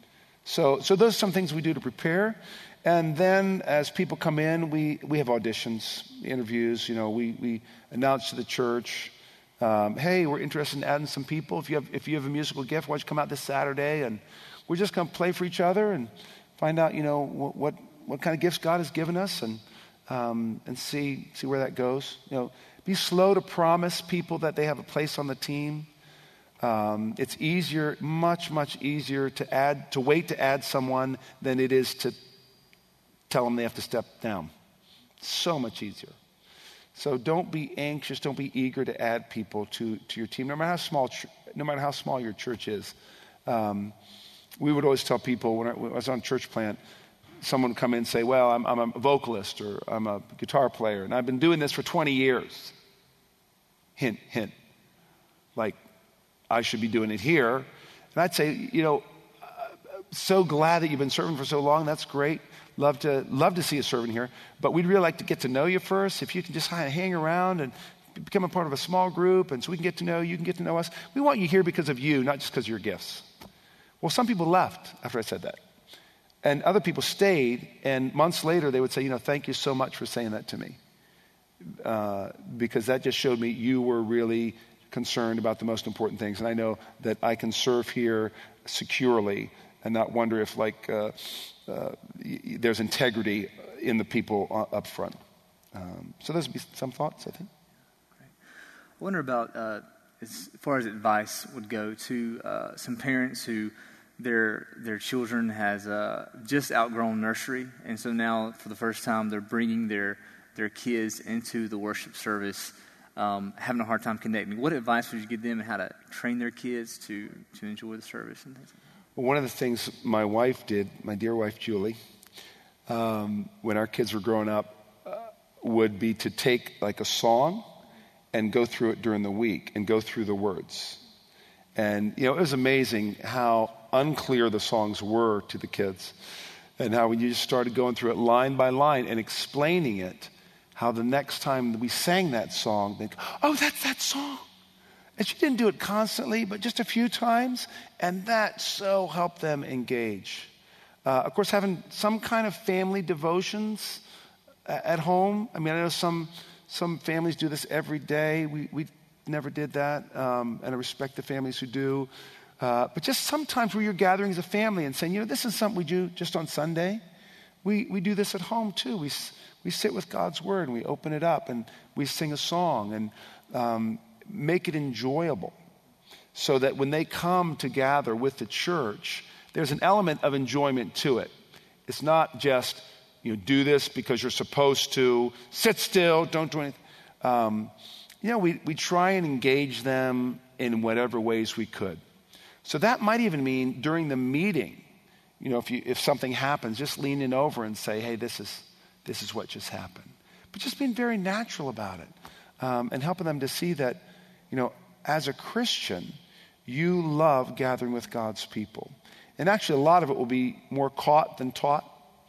So so those are some things we do to prepare. And then as people come in, we, we have auditions, interviews. You know, we, we announce to the church, um, hey, we're interested in adding some people. If you have if you have a musical gift, why don't you come out this Saturday? And we're just going to play for each other and find out, you know, what what, what kind of gifts God has given us, and Um, and see see where that goes. You know, be slow to promise people that they have a place on the team. Um, it's easier, much much easier to add to wait to add someone than it is to tell them they have to step down. So much easier. So don't be anxious, don't be eager to add people to, to your team, no matter how small, no matter how small your church is. Um, we would always tell people when I, when I was on church plant, someone would come in and say, well, I'm, I'm a vocalist or I'm a guitar player, and I've been doing this for twenty years. Hint, hint. Like, I should be doing it here. And I'd say, you know, so glad that you've been serving for so long. That's great. Love to love to see you serving here. But we'd really like to get to know you first. If you can just kind of hang around and become a part of a small group, and so we can get to know you, you can get to know us. We want you here because of you, not just because of your gifts. Well, some people left after I said that. And other people stayed, and months later they would say, you know, thank you so much for saying that to me. Uh, because that just showed me you were really concerned about the most important things. And I know that I can serve here securely and not wonder if, like, uh, uh, y- there's integrity in the people up front. Um, so those would be some thoughts, I think. Great. I wonder about, uh, as far as advice would go, to uh, some parents who their their children has uh, just outgrown nursery, and so now for the first time they're bringing their their kids into the worship service, um, having a hard time connecting. What advice would you give them on how to train their kids to, to enjoy the service and things like that? Well, one of the things my wife did, my dear wife Julie, um, when our kids were growing up, uh, would be to take like a song and go through it during the week and go through the words. And, you know, it was amazing how unclear the songs were to the kids, and how when you just started going through it line by line and explaining it, how the next time we sang that song, they'd go, oh, that's that song. And she didn't do it constantly, but just a few times, and that so helped them engage. Uh, of course, having some kind of family devotions at home. I mean, I know some some families do this every day. We we never did that, um, and I respect the families who do. Uh, but just sometimes where you're gathering as a family and saying, you know, this is something we do just on Sunday. We we do this at home too. We we sit with God's Word and we open it up and we sing a song and um, make it enjoyable, so that when they come to gather with the church, there's an element of enjoyment to it. It's not just, you know, do this because you're supposed to. Sit still, don't do anything. Um, you know, we, we try and engage them in whatever ways we could. So that might even mean during the meeting, you know, if you if something happens, just leaning over and say, hey, this is this is what just happened. But just being very natural about it, um, and helping them to see that, you know, as a Christian, you love gathering with God's people. And actually, a lot of it will be more caught than taught.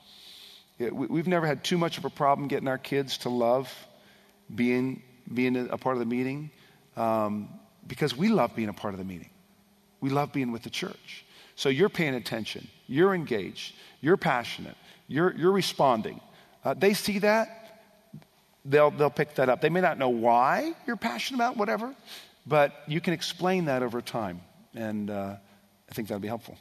Yeah, we, we've never had too much of a problem getting our kids to love being being a, a part of the meeting, um, because we love being a part of the meeting. We love being with the church. So you're paying attention. You're engaged. You're passionate. You're you're responding. Uh, they see that. They'll they'll pick that up. They may not know why you're passionate about whatever, but you can explain that over time, and uh, I think that'll be helpful.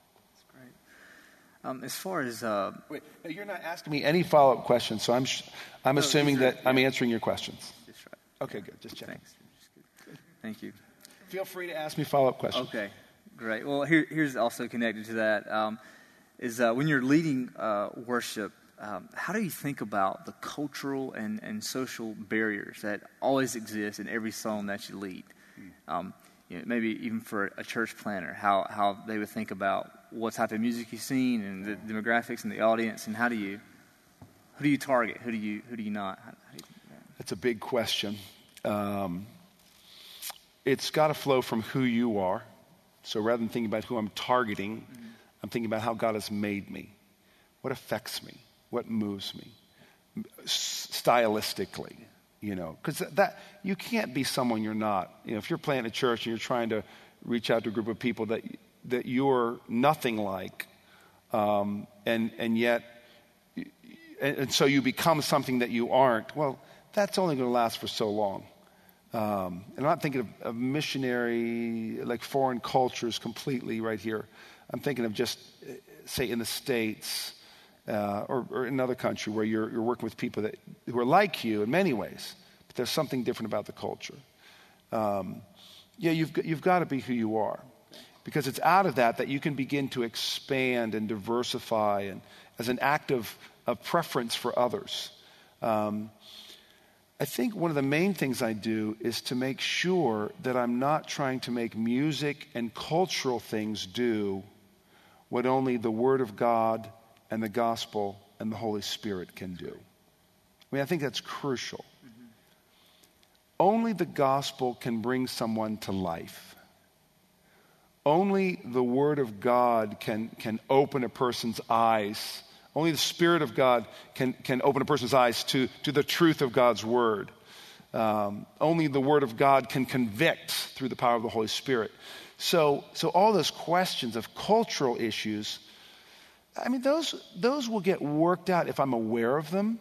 Um, as far as uh, wait, you're not asking me any follow-up questions, so I'm sh- I'm no, assuming right, that yeah. I'm answering your questions. That's right. Okay, good. Just checking. Thanks. Good. Thank you. Feel free to ask me follow-up questions. Okay, great. Well, here, here's also connected to that, um, is uh, when you're leading uh, worship, um, how do you think about the cultural and, and social barriers that always exist in every song that you lead? Um, you know, maybe even for a church planner, how, how they would think about what type of music you sing and the demographics and the audience, and how do you, who do you target? Who do you, who do you not? How, how do you think about that? That's a big question. Um, it's got to flow from who you are. So rather than thinking about who I'm targeting, mm-hmm. I'm thinking about how God has made me. What affects me? What moves me? S- stylistically, you know, because that, that you can't be someone you're not. You know, if you're playing a church and you're trying to reach out to a group of people that that you're nothing like, um, and and yet, and, and so you become something that you aren't. Well, that's only going to last for so long. Um, and I'm not thinking of, of missionary, like foreign cultures completely right here. I'm thinking of just, say, in the States uh, or, or in another country where you're, you're working with people that who are like you in many ways, but there's something different about the culture. Um, yeah, you've got, you've got to be who you are, because it's out of that that you can begin to expand and diversify, and as an act of, of preference for others. Um, I think one of the main things I do is to make sure that I'm not trying to make music and cultural things do what only the Word of God and the gospel and the Holy Spirit can do. I mean, I think that's crucial. Mm-hmm. Only the gospel can bring someone to life. Only the Word of God can, can open a person's eyes. Only the Spirit of God can, can open a person's eyes to, to the truth of God's Word. Um, only the Word of God can convict through the power of the Holy Spirit. So, so all those questions of cultural issues, I mean, those, those will get worked out if I'm aware of them.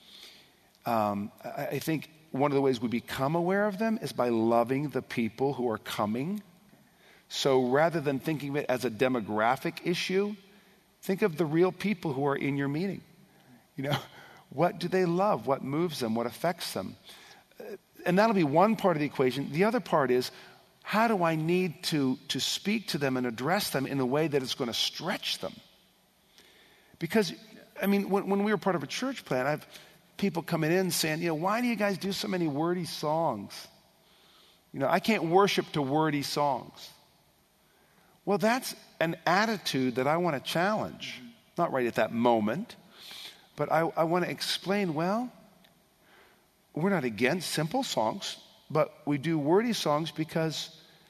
Um, I, I think one of the ways we become aware of them is by loving the people who are coming. So rather than thinking of it as a demographic issue, think of the real people who are in your meeting. You know, what do they love? What moves them? What affects them? And that'll be one part of the equation. The other part is, how do I need to, to speak to them and address them in a way that is going to stretch them? Because, I mean, when, when we were part of a church plant, I have people coming in saying, you know, why do you guys do so many wordy songs? You know, I can't worship to wordy songs. Well, that's an attitude that I want to challenge. Not right at that moment, but I, I want to explain, well, we're not against simple songs, but we do wordy songs because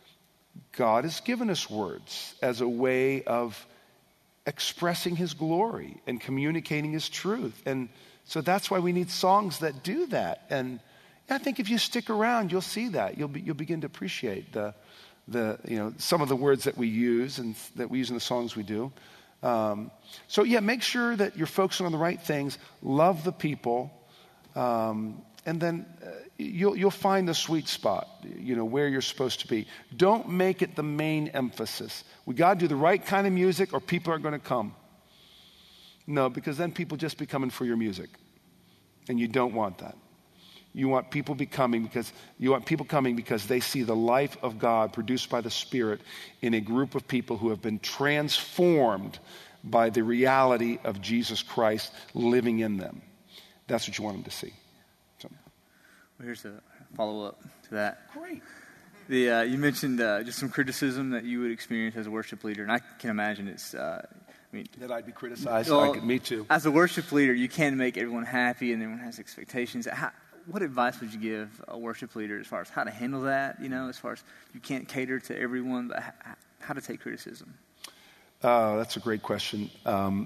God has given us words as a way of expressing His glory and communicating His truth. And so that's why we need songs that do that. And I think if you stick around, you'll see that. You'll be, you'll begin to appreciate the the you know some of the words that we use and that we use in the songs we do. Um, so yeah, make sure that you're focusing on the right things. Love the people, um, and then uh, you'll you'll find the sweet spot. You know where you're supposed to be. Don't make it the main emphasis. We got to do the right kind of music, or people aren't going to come. No, because then people just be coming for your music, and you don't want that. You want people becoming because you want people coming because they see the life of God produced by the Spirit in a group of people who have been transformed by the reality of Jesus Christ living in them. That's what you want them to see. So. Well, here's a follow-up to that. Great. The uh, you mentioned uh, just some criticism that you would experience as a worship leader, and I can imagine it's. Uh, I mean, that I'd be criticized. Well, I could, me too. As a worship leader, you can make everyone happy, and everyone has expectations. How, What advice would you give a worship leader as far as how to handle that, you know, as far as you can't cater to everyone, but how to take criticism? Uh, that's a great question. Um,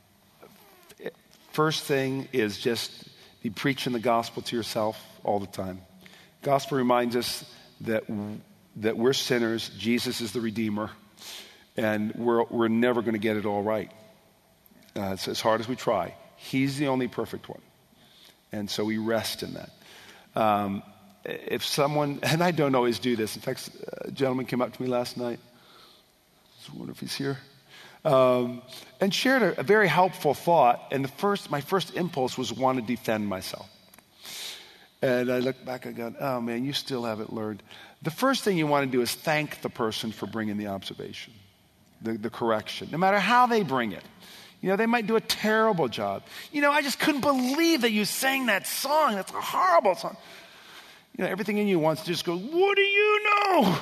first thing is just be preaching the gospel to yourself all the time. Gospel reminds us that that we're sinners, Jesus is the Redeemer, and we're, we're never going to get it all right. Uh, it's as hard as we try. He's the only perfect one. And so we rest in that. Um, if someone, and I don't always do this. In fact, a gentleman came up to me last night. I wonder if he's here. Um, and shared a, a very helpful thought. And the first, my first impulse was want to defend myself. And I looked back, I go, oh man, you still haven't learned. The first thing you want to do is thank the person for bringing the observation, the, the correction, no matter how they bring it. You know, they might do a terrible job. You know, I just couldn't believe that you sang that song. That's a horrible song. You know, everything in you wants to just go, what do you know?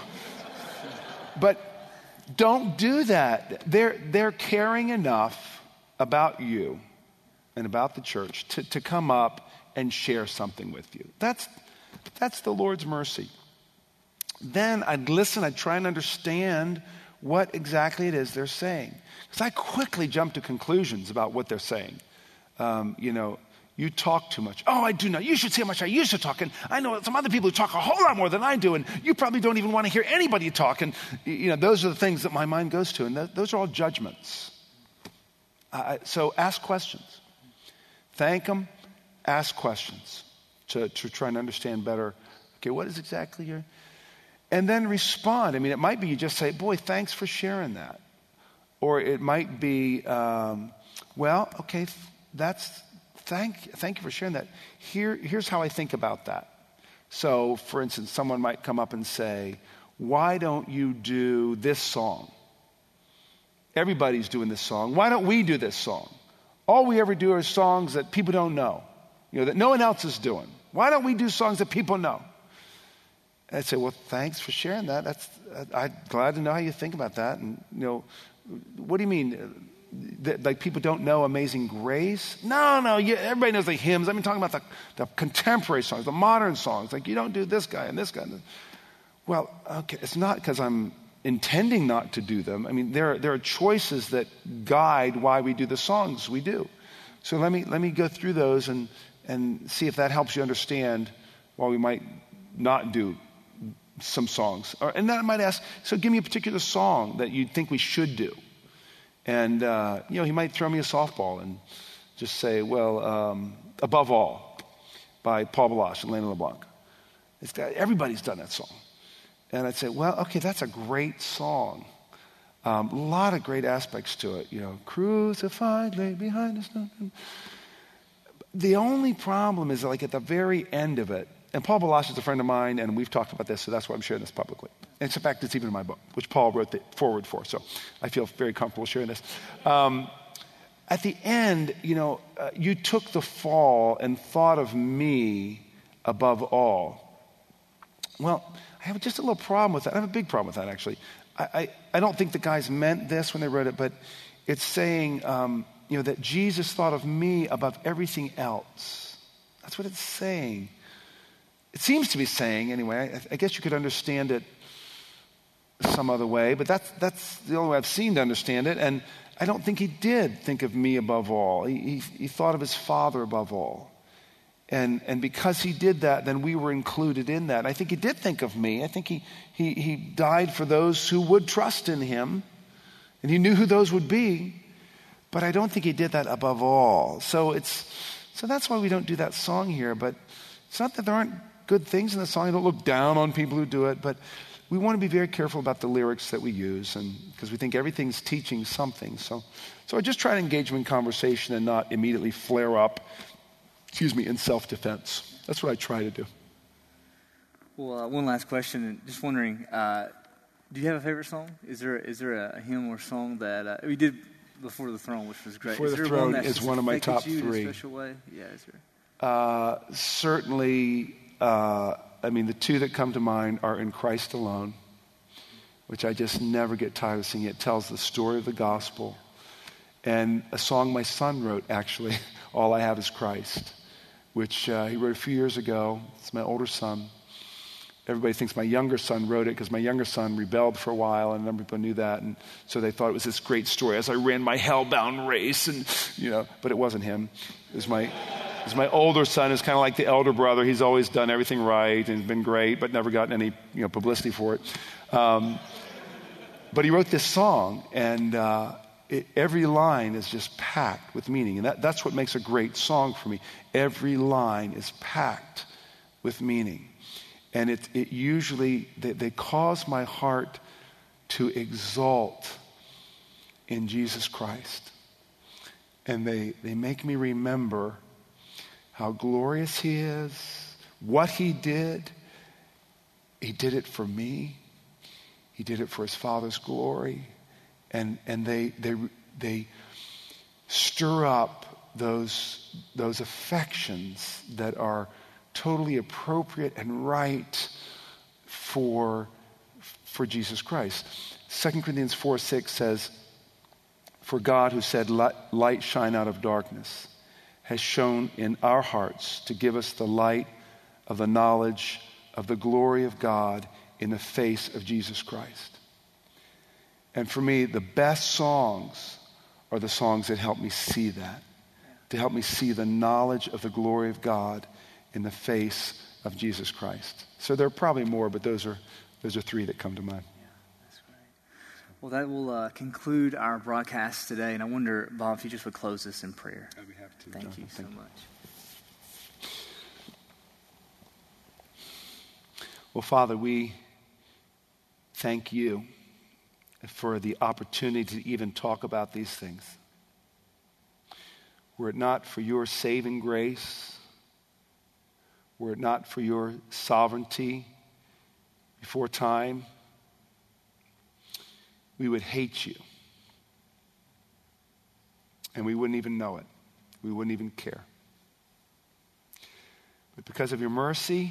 But don't do that. They're, they're caring enough about you and about the church to, to come up and share something with you. That's, that's the Lord's mercy. Then I'd listen, I'd try and understand what exactly it is they're saying. Because I quickly jump to conclusions about what they're saying. Um, you know, you talk too much. Oh, I do not. You should see how much I used to talk. And I know some other people who talk a whole lot more than I do. And you probably don't even want to hear anybody talk. And, you know, those are the things that my mind goes to. And th- those are all judgments. Uh, so ask questions. Thank them. Ask questions to, to try and understand better. Okay, what is exactly your... And then respond. I mean, it might be you just say, boy, thanks for sharing that. Or it might be, um, well, okay, that's thank thank you for sharing that. Here, here's how I think about that. So, for instance, someone might come up and say, why don't you do this song? Everybody's doing this song. Why don't we do this song? All we ever do are songs that people don't know. you know, that no one else is doing? Why don't we do songs that people know? And I'd say, well, thanks for sharing that. That's, I'm glad to know how you think about that. And, you know, what do you mean? That, like, people don't know Amazing Grace? No, no, you, everybody knows the hymns. I've been talking about the, the contemporary songs, the modern songs. Like, you don't do this guy and this guy. Well, okay, it's not because I'm intending not to do them. I mean, there, there are choices that guide why we do the songs we do. So let me, let me go through those and, and see if that helps you understand why we might not do some songs. Or, and then I might ask, so give me a particular song that you think we should do. And, uh, you know, he might throw me a softball and just say, well, um, Above All by Paul Balash and Lena LeBlanc. It's got, everybody's done that song. And I'd say, well, okay, that's a great song. Um, a lot of great aspects to it. You know, crucified, lay behind us. The only problem is, like, at the very end of it, and Paul Balash is a friend of mine, and we've talked about this, so that's why I'm sharing this publicly. And in fact, it's even in my book, which Paul wrote the foreword for, so I feel very comfortable sharing this. Um, at the end, you know, uh, you took the fall and thought of me above all. Well, I have just a little problem with that. I have a big problem with that, actually. I, I, I don't think the guys meant this when they wrote it, but it's saying, um, you know, that Jesus thought of me above everything else. That's what it's saying. It seems to be saying, anyway, I, I guess you could understand it some other way, but that's, that's the only way I've seen to understand it. And I don't think he did think of me above all. He, he, he thought of his Father above all. And, and because he did that, then we were included in that. I think he did think of me. I think he, he, he died for those who would trust in him. And he knew who those would be. But I don't think he did that above all. So it's, so that's why we don't do that song here. But it's not that there aren't good things in the song. I don't look down on people who do it, but we want to be very careful about the lyrics that we use, and because we think everything's teaching something. So, so I just try to engage them in conversation and not immediately flare up, excuse me, in self-defense. That's what I try to do. Well, uh, one last question. Just wondering, uh, do you have a favorite song? Is there is there a, a hymn or song that uh, we did Before the Throne, which was great? Before is the there Throne one is one of my top you three. In a special way? Yeah, is there? Uh, certainly, uh, I mean, the two that come to mind are In Christ Alone, which I just never get tired of singing. It tells the story of the gospel. And a song my son wrote, actually, All I Have Is Christ, which uh, he wrote a few years ago. It's my older son. Everybody thinks my younger son wrote it because my younger son rebelled for a while, and a number of people knew that, and so they thought it was this great story as I ran my hell-bound race, and you know, but it wasn't him. It was my, it was my older son, who's kind of like the elder brother. He's always done everything right and been great, but never gotten any you know publicity for it. Um, but he wrote this song, and uh, it, every line is just packed with meaning, and that, that's what makes a great song for me. Every line is packed with meaning. And it, it usually, they, they cause my heart to exalt in Jesus Christ. And they, they make me remember how glorious he is, what he did. He did it for me. He did it for his Father's glory. And, and they, they, they stir up those, those affections that are totally appropriate and right for, for Jesus Christ. Second Corinthians four six says, for God who said, let light shine out of darkness, has shone in our hearts to give us the light of the knowledge of the glory of God in the face of Jesus Christ. And for me, the best songs are the songs that help me see that, to help me see the knowledge of the glory of God in the face of Jesus Christ. So there are probably more, but those are those are three that come to mind. Yeah, that's great. Well, that will uh, conclude our broadcast today, and I wonder, Bob, if you just would close this in prayer. I'd be happy to. Thank Jonathan. you so Thank you. much. Well, Father, we thank you for the opportunity to even talk about these things. Were it not for your saving grace, were it not for your sovereignty before time, we would hate you. And we wouldn't even know it. We wouldn't even care. But because of your mercy,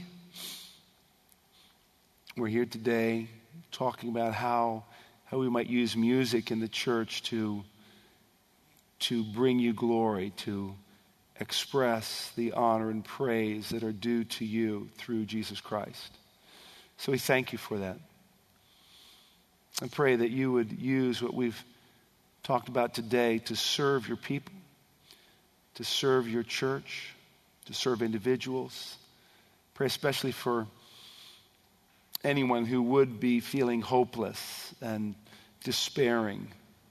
we're here today talking about how, how we might use music in the church to, to bring you glory, to express the honor and praise that are due to you through Jesus Christ. So we thank you for that. I pray that you would use what we've talked about today to serve your people, to serve your church, to serve individuals. Pray especially for anyone who would be feeling hopeless and despairing,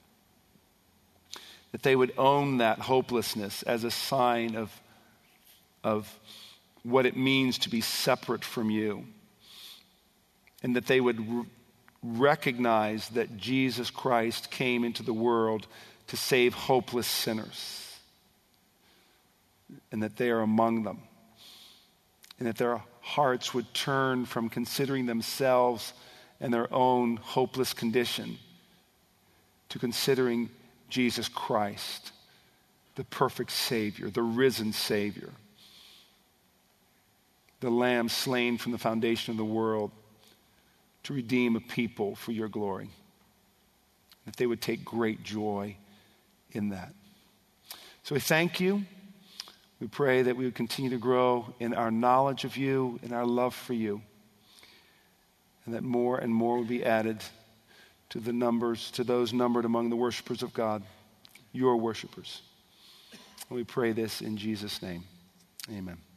that they would own that hopelessness as a sign of, of what it means to be separate from you, and that they would r- recognize that Jesus Christ came into the world to save hopeless sinners, and that they are among them, and that their hearts would turn from considering themselves and their own hopeless condition to considering Jesus Christ, the perfect Savior, the risen Savior, the Lamb slain from the foundation of the world to redeem a people for your glory. That they would take great joy in that. So we thank you. We pray that we would continue to grow in our knowledge of you, in our love for you, and that more and more would be added to the numbers, to those numbered among the worshipers of God, your worshipers. And we pray this in Jesus' name. Amen.